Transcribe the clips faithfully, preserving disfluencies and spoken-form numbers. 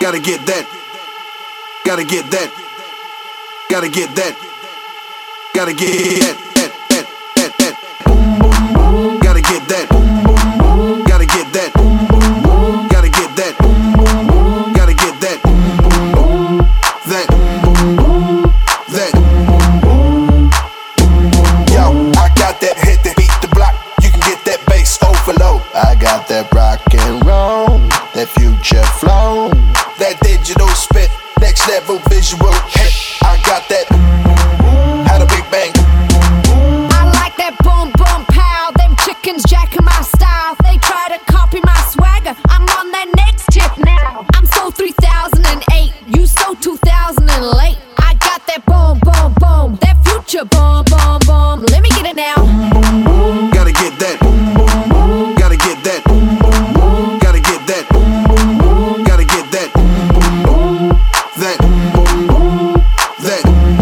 Gotta get that. Gotta get that. Gotta get that. Gotta get that. that, that, that, that. Boom, boom, boom. Gotta get that. Boom, boom, boom. Gotta get that. Boom, boom, boom. Gotta get that. Boom, boom, boom. Gotta get that. Boom, boom, boom. That. Boom, boom, boom. That. Boom, boom, boom. Yo, I got that hit that beat the block. You can get that bass overload. I got that rock and roll, that future flow, that digital spit, next level visual. Hey, I got that. Had a big bang. I like that boom boom pow. Them chickens jacking my style. They try to copy my swagger. I'm on that next tip now. I'm so three thousand eight. You so two thousand late. I got that boom boom boom. That future boom boom boom. Let me get it now. Gotta get that. Gotta get that. Gotta get that. Gotta get that. That. That.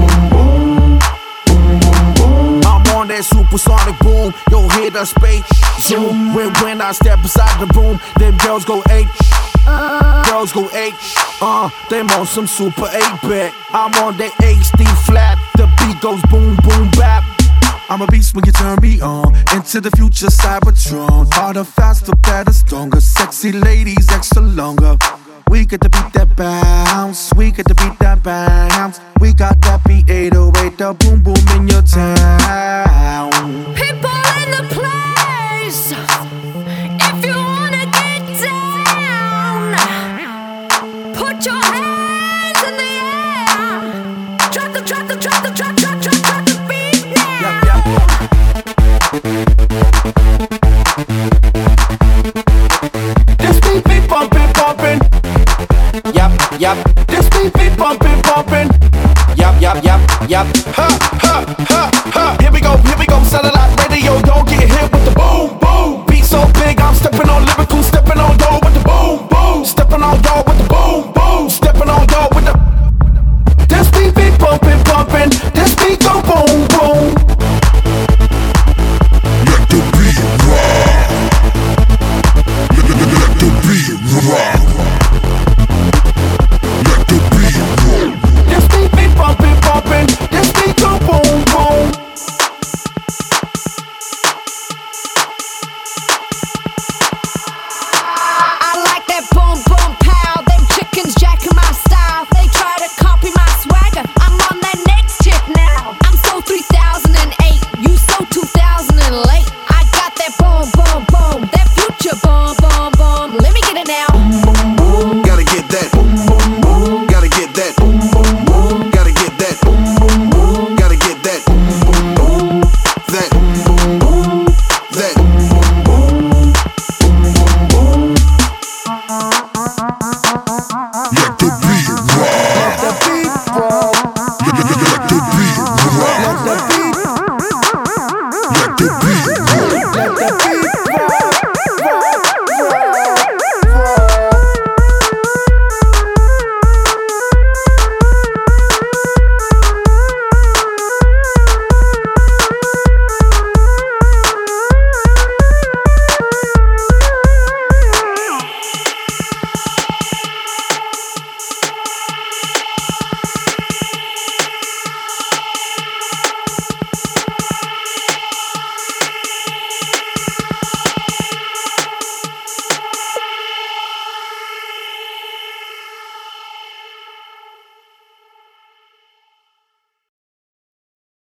I'm on that supersonic boom. Yo, hear the space zoom. When when I step inside the room, them girls go eight. Girls go eight. Uh, them on some super eight bit. I'm on that H D flat. The beat goes boom boom bap. I'm a beast when you turn me on. Into the future, Cybertron. Harder, faster, better, stronger. Sexy ladies, extra longer. We get to beat that bounce. We get to beat that bounce. We got that beat eight oh eight, the boom boom in your town. People in the place. If you wanna get down, put your hands in the air. Drop the, drop the, drop the, drop, drop, drop, drop the beat now. This beat be bumpin', bumpin'. Yup, yup. This beat be bumpin', bumpin'. Yup, yup, yup, yup. Ha, ha, ha, ha. Here we go, here we go, la la la.